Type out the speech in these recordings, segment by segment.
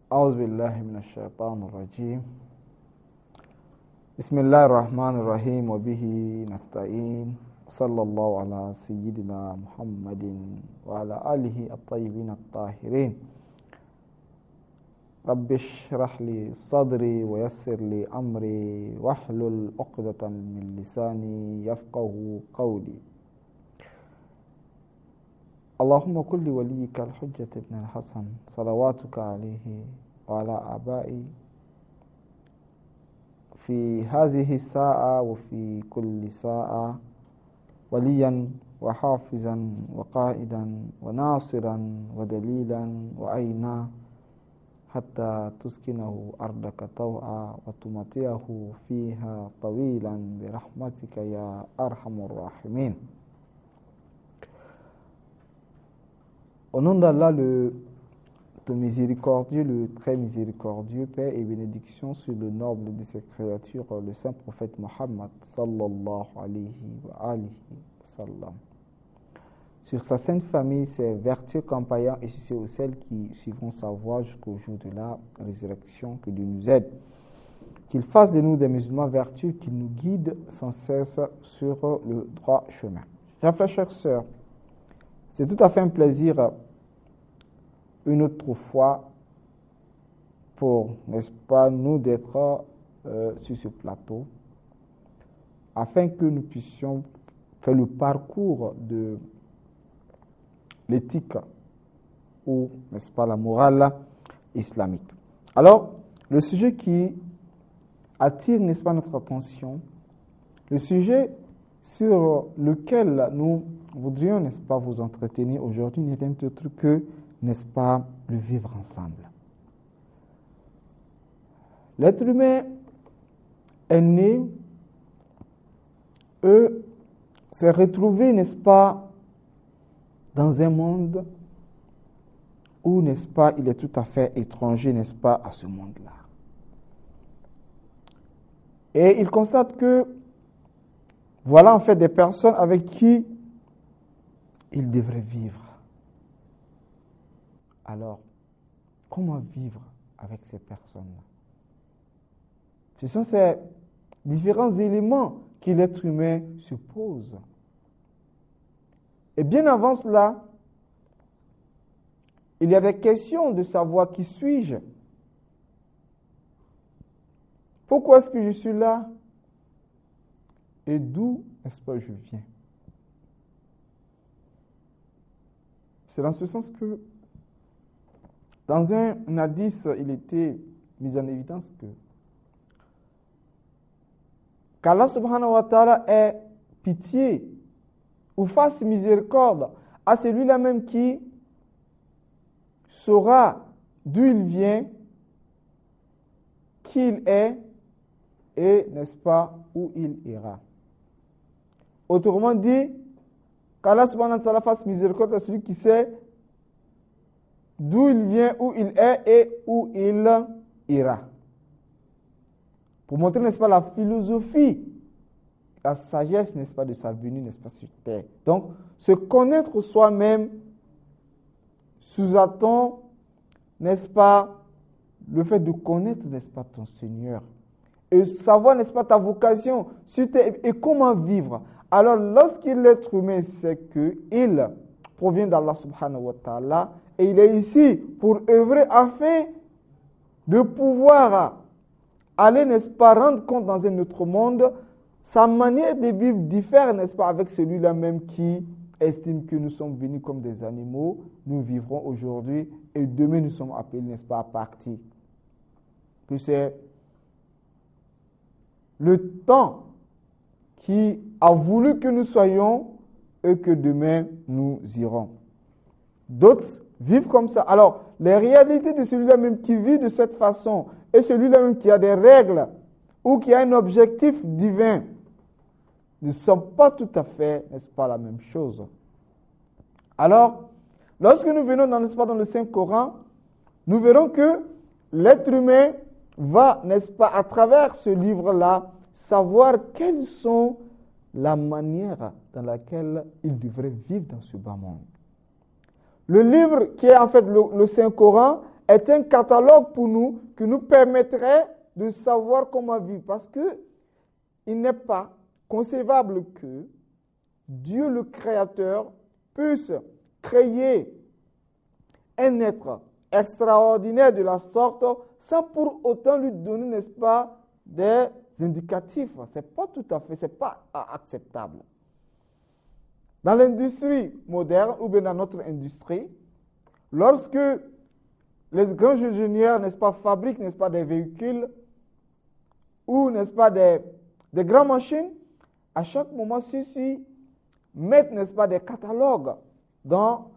أعوذ بالله من الشيطان الرجيم بسم الله الرحمن الرحيم وبه نستعين صلى الله على سيدنا محمد وعلى آله الطيبين الطاهرين رب اشرح لي صدري ويسر لي أمري واحلل عقدة من لساني يفقه قولي اللهم كل وليك الحجة ابن الحسن صلواتك عليه وعلى آبائي في هذه الساعة وفي كل ساعة وليا وحافظا وقائدا وناصرا ودليلا وعينا حتى تسكنه أرضك طوعا وتمتعه فيها طويلا برحمتك يا أرحم الراحمين. Au nom d'Allah, le miséricordieux, le très miséricordieux, paix et bénédiction sur le noble de ses créatures, le saint prophète Mohammed sallallahu alayhi wa alihi wa sallam. Sur sa sainte famille, ses vertueux compagnons et sur celles qui suivront sa voie jusqu'au jour de la résurrection, que Dieu nous aide. Qu'il fasse de nous des musulmans vertueux, qu'il nous guide sans cesse sur le droit chemin. Chers frères, chères sœurs, c'est tout à fait un plaisir, une autre fois, pour, n'est-ce pas, nous d'être sur ce plateau, afin que nous puissions faire le parcours de l'éthique ou, n'est-ce pas, la morale islamique. Alors, le sujet qui attire, n'est-ce pas, notre attention, le sujet sur lequel nous voudrions, n'est-ce pas, vous entretenir aujourd'hui n'est un autre que, n'est-ce pas, le vivre ensemble. L'être humain est né, s'est retrouvé, n'est-ce pas, dans un monde où, n'est-ce pas, il est tout à fait étranger, n'est-ce pas, à ce monde-là. Et il constate que voilà en fait des personnes avec qui il devrait vivre. Alors, comment vivre avec ces personnes-là? Ce sont ces différents éléments que l'être humain se pose. Et bien avant cela, il y a des questions de savoir qui suis-je? Pourquoi est-ce que je suis là? Et d'où est-ce que je viens? C'est dans ce sens que, dans un hadith, il était mis en évidence qu'Allah subhanahu wa ta'ala ait pitié ou fasse miséricorde à celui-là même qui saura d'où il vient, qui il est et, n'est-ce pas, où il ira. Autrement dit, qu'Allah subhanahu wa ta'ala fasse miséricorde à celui qui sait d'où il vient, où il est et où il ira. Pour montrer, n'est-ce pas, la philosophie, la sagesse, n'est-ce pas, de sa venue, n'est-ce pas, sur terre. Donc, se connaître soi-même sous-attend, n'est-ce pas, le fait de connaître, n'est-ce pas, ton Seigneur. Et savoir, n'est-ce pas, ta vocation sur terre et comment vivre. Alors, lorsqu'il l'être humain sait qu'il provient d'Allah subhanahu wa ta'ala et il est ici pour œuvrer afin de pouvoir aller, n'est-ce pas, rendre compte dans un autre monde, sa manière de vivre diffère, n'est-ce pas, avec celui-là même qui estime que nous sommes venus comme des animaux, nous vivrons aujourd'hui et demain nous sommes appelés, n'est-ce pas, à partir. Que c'est le temps qui a voulu que nous soyons et que demain nous irons. D'autres vivent comme ça. Alors, les réalités de celui-là même qui vit de cette façon et celui-là même qui a des règles ou qui a un objectif divin ne sont pas tout à fait, n'est-ce pas, la même chose. Alors, lorsque nous venons n'est-ce pas, dans le Saint-Coran, nous verrons que l'être humain va, n'est-ce pas, à travers ce livre-là, savoir quelles sont la manière dans laquelle il devrait vivre dans ce bas monde. Le livre qui est en fait le Saint-Coran est un catalogue pour nous qui nous permettrait de savoir comment vivre. Parce que il n'est pas concevable que Dieu le Créateur puisse créer un être extraordinaire de la sorte sans pour autant lui donner, n'est-ce pas, des indicatifs. Ce n'est pas tout à fait, ce n'est pas acceptable. Dans l'industrie moderne ou bien dans notre industrie, lorsque les grands ingénieurs, n'est-ce pas, fabriquent, n'est-ce pas, des véhicules ou, n'est-ce pas, des grandes machines, à chaque moment, ceux-ci mettent, n'est-ce pas, des catalogues dans,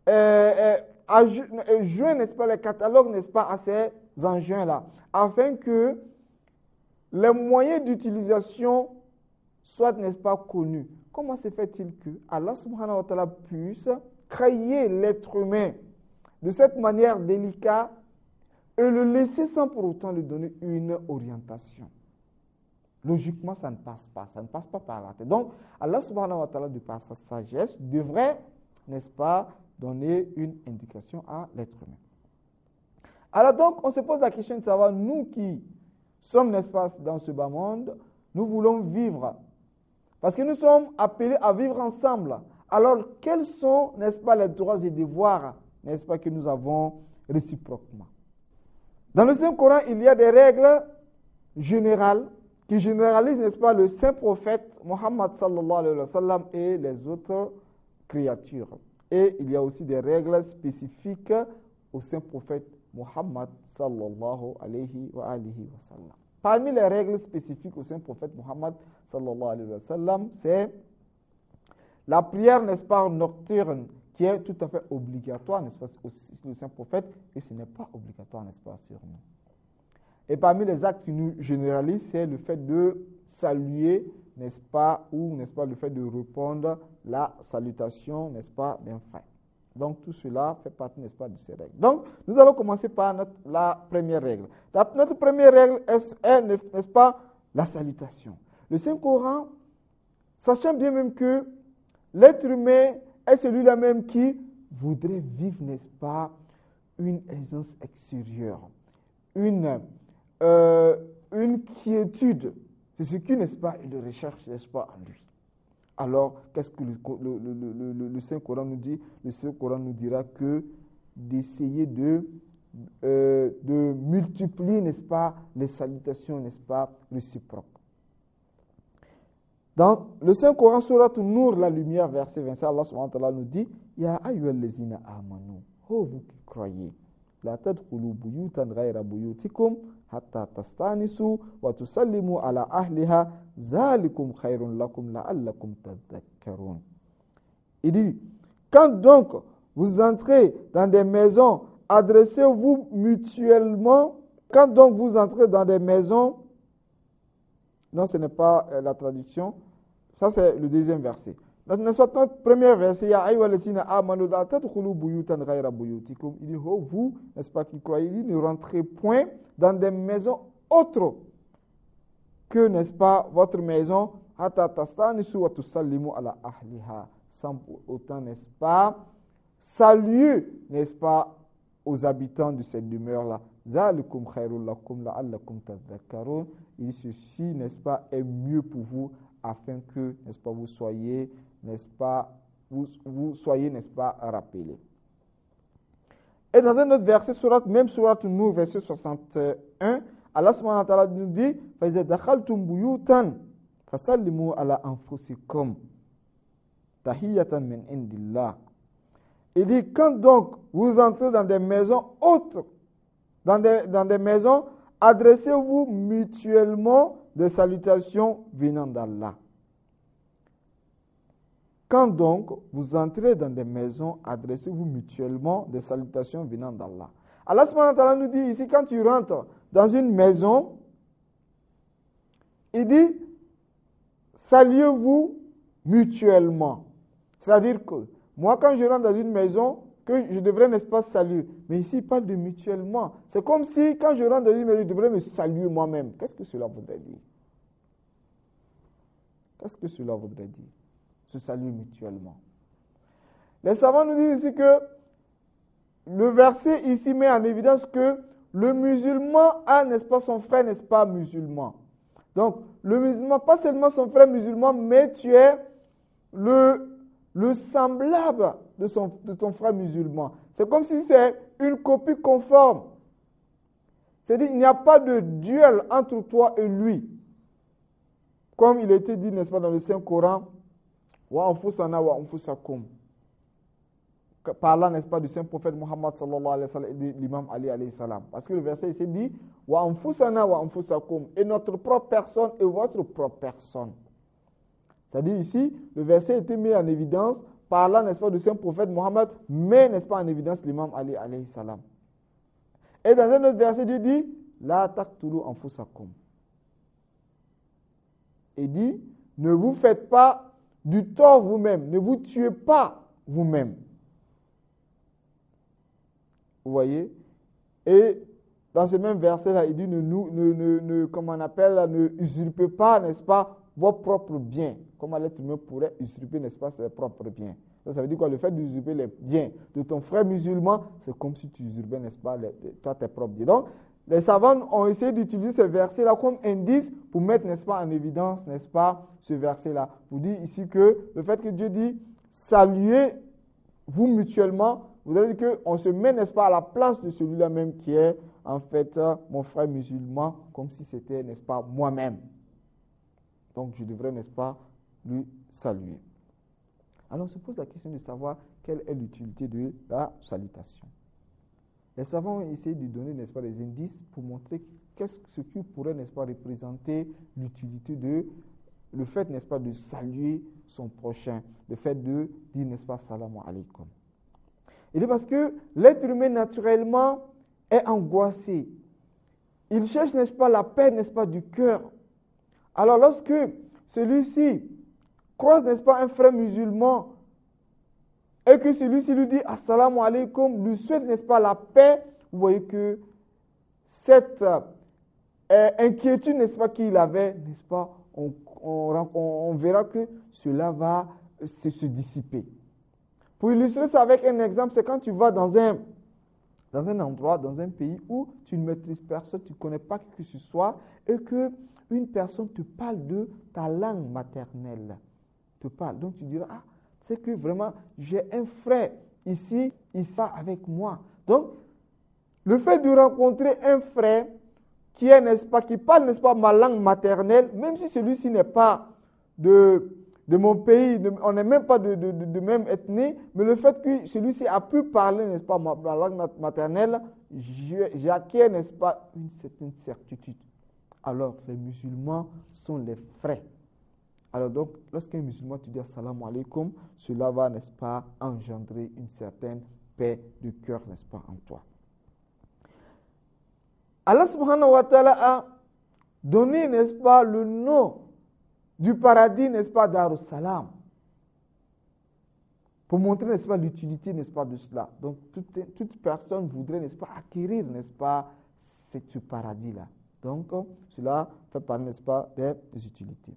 joignent, n'est-ce pas, les catalogues, n'est-ce pas, à ces engins-là, afin que les moyens d'utilisation soient, n'est-ce pas, connus. Comment se fait-il que Allah subhanahu wa ta'ala puisse créer l'être humain de cette manière délicate et le laisser sans pour autant lui donner une orientation? Logiquement, ça ne passe pas par la tête. Donc, Allah subhanahu wa ta'ala, de par sa sagesse, devrait, n'est-ce pas, donner une indication à l'être humain. Alors donc, on se pose la question de savoir, nous qui sommes, n'est-ce pas, dans ce bas monde, nous voulons vivre. Parce que nous sommes appelés à vivre ensemble. Alors, quels sont, n'est-ce pas, les droits et devoirs, n'est-ce pas, que nous avons réciproquement? Dans le Saint-Coran, il y a des règles générales qui généralisent, n'est-ce pas, le saint prophète Mohammed sallallahu alayhi wa sallam et les autres créatures. Et il y a aussi des règles spécifiques au saint prophète Mohammed sallallahu alayhi wa sallam. Parmi les règles spécifiques au saint prophète Mohammed sallallahu alayhi wa sallam, c'est la prière, n'est-ce pas, nocturne, qui est tout à fait obligatoire, n'est-ce pas, sur le saint prophète, et ce n'est pas obligatoire, n'est-ce pas, sur nous. Et parmi les actes qui nous généralisent, c'est le fait de saluer, n'est-ce pas, ou, n'est-ce pas, le fait de répondre la salutation, n'est-ce pas, d'un frère. Donc, tout cela fait partie, n'est-ce pas, de ces règles. Donc, nous allons commencer par la première règle. Notre première règle est, n'est-ce pas, la salutation. Le Saint-Coran, sachant bien même que l'être humain est celui-là même qui voudrait vivre, n'est-ce pas, une aisance extérieure, une quiétude. C'est ce qui, n'est-ce pas, il recherche, n'est-ce pas, en lui. Alors, qu'est-ce que le Saint-Coran nous dit? Le Saint-Coran nous dira que d'essayer de multiplier, n'est-ce pas, les salutations, n'est-ce pas, réciproques. Dans le Saint-Coran, Sourate Nour, la lumière, verset 25, Allah subhanahu wa ta'ala nous dit Ya ayyuhallazina amanu, oh vous qui croyez, la tadkhulu buyutan ghayra buyutikum hatta tastanisu wa tusallimu ala ahliha zalikum khayrun lakum la'allakum tadhakkarun. Il dit, quand donc vous entrez dans des maisons, adressez-vous mutuellement. Quand donc vous entrez dans des maisons, non, ce n'est pas la traduction, ça c'est le deuxième verset. N'est-ce pas, notre premier verset, Ya ayyuhallazina amanu la tadkhulu buyutan ghayra buyutikum. Il dit, oh vous, n'est-ce pas, qui croyez, il dit, ne rentrez point dans des maisons autres que, n'est-ce pas, votre maison, hatta tastanisu wa tusallimu ala ahliha, sans autant, n'est-ce pas, saluer, n'est-ce pas, aux habitants de cette demeure-là. Zalikum khayrun lakum la'allakum tadhakkarun. Il dit, ceci, n'est-ce pas, est mieux pour vous, afin que, n'est-ce pas, vous soyez, n'est-ce pas, vous soyez, n'est-ce pas, rappelés. Et dans un autre verset, même Sourate Nour, verset 61, Allah subhanahu wa ta'ala nous dit فَإِذَا دَخَلْتُمْ بُيُوتًا فَسَلِّمُوا عَلَىٰ أَنفُسِكُمْ تَحِيَّةً مِنْ عِنْدِ اللَّهِ. Il dit, quand donc vous entrez dans des maisons autres, dans des maisons, adressez-vous mutuellement des salutations venant d'Allah. Quand donc vous entrez dans des maisons, adressez-vous mutuellement des salutations venant d'Allah. Allah subhanahu wa ta'ala nous dit ici, quand tu rentres dans une maison, il dit, saluez-vous mutuellement. C'est-à-dire que moi, quand je rentre dans une maison, que je devrais, n'est-ce pas, saluer. Mais ici, il parle de mutuellement. C'est comme si, quand je rentre dans une maison, je devrais me saluer moi-même. Qu'est-ce que cela voudrait dire? Qu'est-ce que cela voudrait dire? Se saluer mutuellement. Les savants nous disent ici que le verset ici met en évidence que le musulman a, n'est-ce pas, son frère, n'est-ce pas, musulman. Donc, le musulman, pas seulement son frère musulman, mais tu es le semblable de ton frère musulman. C'est comme si c'est une copie conforme. C'est-à-dire qu'il n'y a pas de duel entre toi et lui. Comme il a été dit, n'est-ce pas, dans le Saint-Coran, wa anfusana wa anfusakum. Parlant, n'est-ce pas, du Saint-Prophète Muhammad sallallahu alayhi wa sallam et de l'imam Ali alayhi salam. Parce que le verset ici dit wa anfusana wa anfusakum, et notre propre personne et votre propre personne. C'est-à-dire ici, le verset a été mis en évidence, parlant, n'est-ce pas, du Saint-Prophète Muhammad, mais, n'est-ce pas, en évidence l'imam Ali alayhi salam. Et dans un autre verset, Dieu dit la taqtulu anfusakum. Et dit, ne vous faites pas du tort vous-même, ne vous tuez pas vous-même. Vous voyez? Et dans ce même verset-là, il dit, comment on appelle, ne usurpez pas, n'est-ce pas, vos propres biens. Comment l'être humain pourrait usurper, n'est-ce pas, ses propres biens. Ça veut dire quoi? Le fait d'usurper les biens de ton frère musulman, c'est comme si tu usurpais, n'est-ce pas, toi, tes propres biens. Donc, les savants ont essayé d'utiliser ce verset-là comme indice pour mettre, n'est-ce pas, en évidence, n'est-ce pas, ce verset-là. Pour dire ici que le fait que Dieu dit, saluez-vous mutuellement, vous allez dire qu'on se met, n'est-ce pas, à la place de celui-là même qui est, en fait, mon frère musulman, comme si c'était, n'est-ce pas, moi-même. Donc, je devrais, n'est-ce pas, lui saluer. Alors, on se pose la question de savoir quelle est l'utilité de la salutation. Les savants ont essayé de donner, n'est-ce pas, des indices pour montrer ce qui pourrait, n'est-ce pas, représenter l'utilité de, le fait, n'est-ce pas, de saluer son prochain, le fait de dire, n'est-ce pas, salam alaikum. Et c'est parce que l'être humain, naturellement, est angoissé. Il cherche, n'est-ce pas, la paix, n'est-ce pas, du cœur. Alors, lorsque celui-ci croise, n'est-ce pas, un frère musulman, et que celui-ci lui dit « Assalamu alaikum », lui souhaite, n'est-ce pas, la paix, vous voyez que cette inquiétude, n'est-ce pas, qu'il avait, n'est-ce pas, on verra que cela va se dissiper. Pour illustrer ça avec un exemple, c'est quand tu vas dans un endroit, dans un pays où tu ne maîtrises personne, tu ne connais pas qui que ce soit, et qu'une personne te parle de ta langue maternelle. Te parle. Donc tu diras, ah, c'est que vraiment, j'ai un frère ici, il sera avec moi. Donc, le fait de rencontrer un frère qui est, n'est-ce pas, qui parle, n'est-ce pas, ma langue maternelle, même si celui-ci n'est pas de mon pays, on n'est même pas de même ethnie, mais le fait que celui-ci a pu parler, n'est-ce pas, ma langue maternelle, j'acquiers, n'est-ce pas, une certaine certitude. Alors, les musulmans sont les frères. Alors donc, lorsqu'un musulman te dit assalamu alaikum, cela va, n'est-ce pas, engendrer une certaine paix de cœur, n'est-ce pas, en toi. Allah subhanahu wa ta'ala a donné, n'est-ce pas, le nom du paradis, n'est-ce pas, Darussalam, pour montrer, n'est-ce pas, l'utilité, n'est-ce pas, de cela. Donc, toute personne voudrait, n'est-ce pas, acquérir, n'est-ce pas, ce paradis-là. Donc, cela fait partie, n'est-ce pas, des utilités.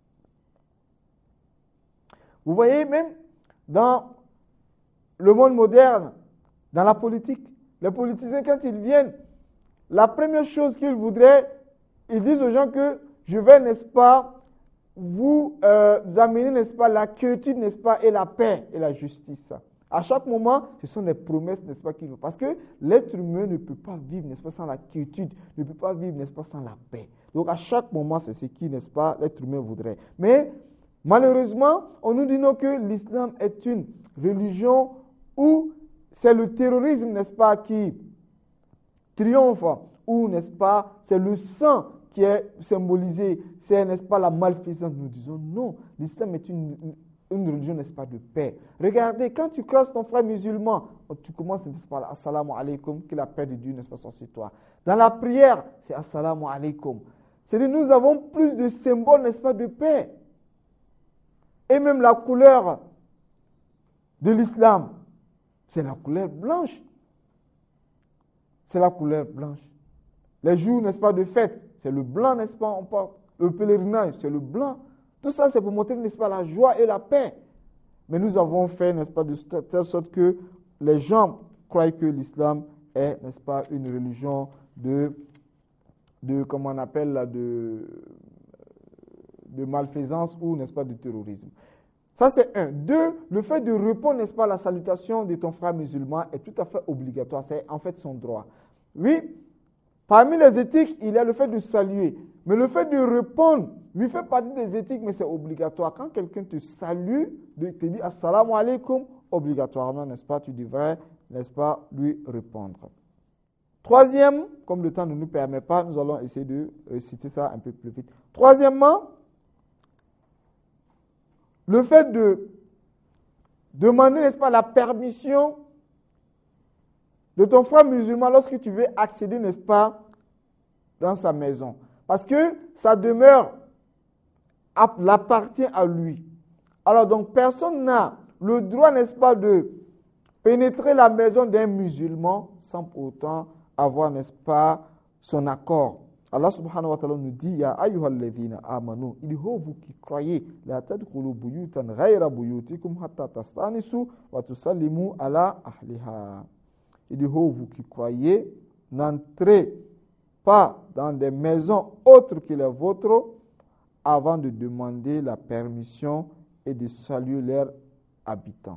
Vous voyez, même dans le monde moderne, dans la politique, les politiciens, quand ils viennent, la première chose qu'ils voudraient, ils disent aux gens que je vais, n'est-ce pas, vous amener, n'est-ce pas, la quiétude, n'est-ce pas, et la paix et la justice. À chaque moment, ce sont des promesses, n'est-ce pas, qu'ils font. Parce que l'être humain ne peut pas vivre, n'est-ce pas, sans la quiétude, ne peut pas vivre, n'est-ce pas, sans la paix. Donc, à chaque moment, c'est ce qui, n'est-ce pas, l'être humain voudrait. Mais, malheureusement, on nous dit non que l'islam est une religion où c'est le terrorisme, n'est-ce pas, qui triomphe, ou, n'est-ce pas, c'est le sang qui est symbolisé, c'est, n'est-ce pas, la malfaisance. Nous disons non, l'islam est une religion, n'est-ce pas, de paix. Regardez, quand tu crosses ton frère musulman, tu commences, n'est-ce pas, assalamu alaikum, que la paix de Dieu, n'est-ce pas, soit sur toi. Dans la prière, c'est assalamu alaikum. C'est-à-dire, nous avons plus de symboles, n'est-ce pas, de paix. Et même la couleur de l'islam, c'est la couleur blanche. C'est la couleur blanche. Les jours, n'est-ce pas, de fête, c'est le blanc, n'est-ce pas, on parle. Le pèlerinage, c'est le blanc. Tout ça, c'est pour montrer, n'est-ce pas, la joie et la paix. Mais nous avons fait, n'est-ce pas, de telle sorte que les gens croient que l'islam est, n'est-ce pas, une religion de comment on appelle là, de malfaisance ou, n'est-ce pas, de terrorisme. Ça, c'est un. Deux, le fait de répondre, n'est-ce pas, à la salutation de ton frère musulman est tout à fait obligatoire. C'est en fait son droit. Oui, parmi les éthiques, il y a le fait de saluer. Mais le fait de répondre, lui fait partie des éthiques, mais c'est obligatoire. Quand quelqu'un te salue, te dit assalamu alaikum, obligatoirement, n'est-ce pas, tu devrais, n'est-ce pas, lui répondre. Troisième, comme le temps ne nous permet pas, nous allons essayer de citer ça un peu plus vite. Troisièmement, le fait de demander, n'est-ce pas, la permission de ton frère musulman lorsque tu veux accéder, n'est-ce pas, dans sa maison. Parce que sa demeure l'appartient à lui. Alors donc, personne n'a le droit, n'est-ce pas, de pénétrer la maison d'un musulman sans pour autant avoir, n'est-ce pas, son accord. Allah subhanahu wa ta'ala nous dit, Ya ayyuhalladhina amanu, il dit, oh vous qui croyez, la tadkhulu buyutan ghayra buyutikum hatta tastanisu wa tusallimu ala ahliha. Il dit, oh vous qui croyez, n'entrez pas dans des maisons autres que les vôtres avant de demander la permission et de saluer leurs habitants.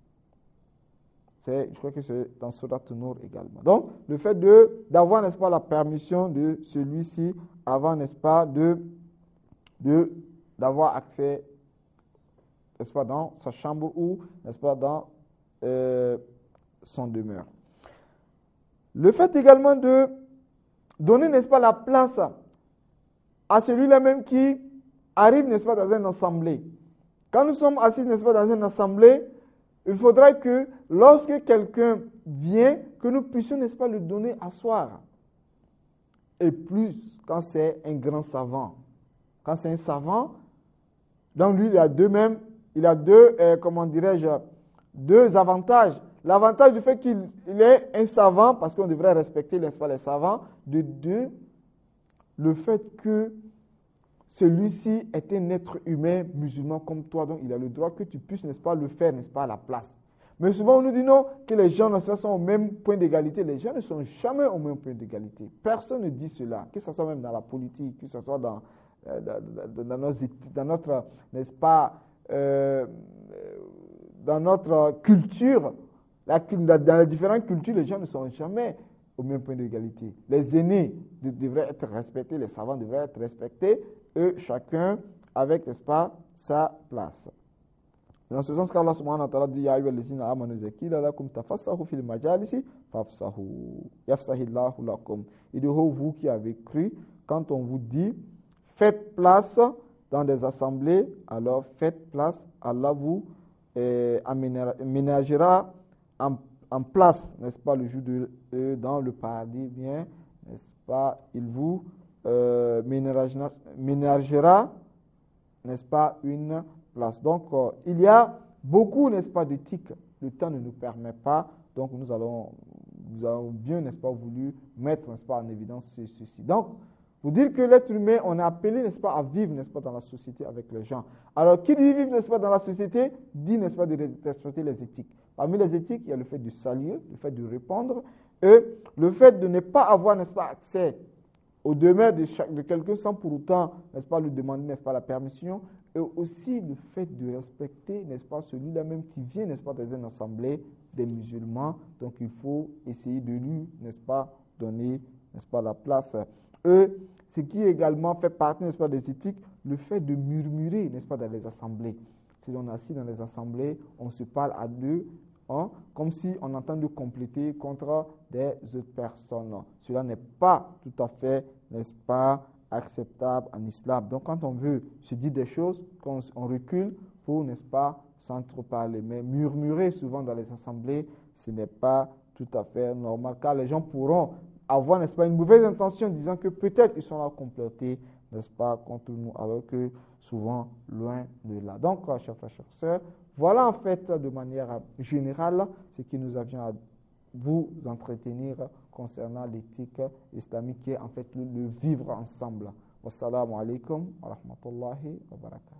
Je crois que c'est dans Surat An-Nur également. Donc, le fait d'avoir, n'est-ce pas, la permission de celui-ci avant, n'est-ce pas, d'avoir accès, n'est-ce pas, dans sa chambre ou, n'est-ce pas, dans son demeure. Le fait également de donner, n'est-ce pas, la place à celui-là même qui arrive, n'est-ce pas, dans une assemblée. Quand nous sommes assis, n'est-ce pas, dans une assemblée, il faudra que lorsque quelqu'un vient, que nous puissions, n'est-ce pas, lui donner à asseoir. Et plus quand c'est un grand savant. Quand c'est un savant, donc lui, il a deux, comment dirais-je, deux avantages. L'avantage du fait qu'il est un savant, parce qu'on devrait respecter, n'est-ce pas, les savants. De deux, le fait que celui-ci est un être humain musulman comme toi, donc il a le droit que tu puisses, n'est-ce pas, le faire, n'est-ce pas, à la place. Mais souvent, on nous dit non, que les gens, n'est-ce pas, sont au même point d'égalité. Les gens ne sont jamais au même point d'égalité. Personne ne dit cela, que ce soit même dans la politique, que ce soit dans notre, n'est-ce pas, dans notre culture. Dans les différentes cultures, les gens ne sont jamais au même point d'égalité. Les aînés devraient être respectés, les savants devraient être respectés, eux, chacun avec, n'est-ce pas, sa place. Dans ce sens qu'Allah subhanahu wa ta'ala dit, Ya ayyuhallazina amanu zakila lakum tafassahu fil majalisi fafsahu yafsahillahu lakum. Il dit, oh, vous qui avez cru, quand on vous dit, faites place dans des assemblées, alors faites place, Allah vous aménagera en place, n'est-ce pas, le jour dans le paradis, bien, n'est-ce pas, il vous ménagera, n'est-ce pas, une place. Donc, il y a beaucoup, n'est-ce pas, d'éthique. Le temps ne nous permet pas, donc nous avons bien, n'est-ce pas, voulu mettre, n'est-ce pas, en évidence ceci. Donc, pour dire que l'être humain, on est appelé, n'est-ce pas, à vivre, n'est-ce pas, dans la société avec les gens. Alors, qui dit vivre, n'est-ce pas, dans la société, dit, n'est-ce pas, de respecter les éthiques. Parmi les éthiques, il y a le fait de saluer, le fait de répondre, et le fait de ne pas avoir, n'est-ce pas, accès au demeure de quelqu'un sans pour autant, n'est-ce pas, lui demander, n'est-ce pas, la permission, et aussi le fait de respecter, n'est-ce pas, celui-là même qui vient, n'est-ce pas, dans une assemblée des musulmans. Donc, il faut essayer de lui, n'est-ce pas, donner, n'est-ce pas, la place. Ce qui également fait partie, n'est-ce pas, des éthiques, le fait de murmurer, n'est-ce pas, dans les assemblées. Si on est assis dans les assemblées, on se parle à deux, comme si on entend de compléter contre des autres personnes. Cela n'est pas tout à fait, n'est-ce pas, acceptable en islam. Donc, quand on veut se dire des choses, on recule pour, n'est-ce pas, s'entreparler. Mais murmurer souvent dans les assemblées, ce n'est pas tout à fait normal, car les gens pourront avoir, n'est-ce pas, une mauvaise intention, disant que peut-être ils sont là complotés, n'est-ce pas, contre nous, alors que souvent loin de là. Donc, chers frères, chères sœurs, voilà en fait de manière générale ce que nous avions à vous entretenir concernant l'éthique islamique qui est en fait le vivre ensemble. Wassalamu alaikum wa rahmatullahi wa barakatuh.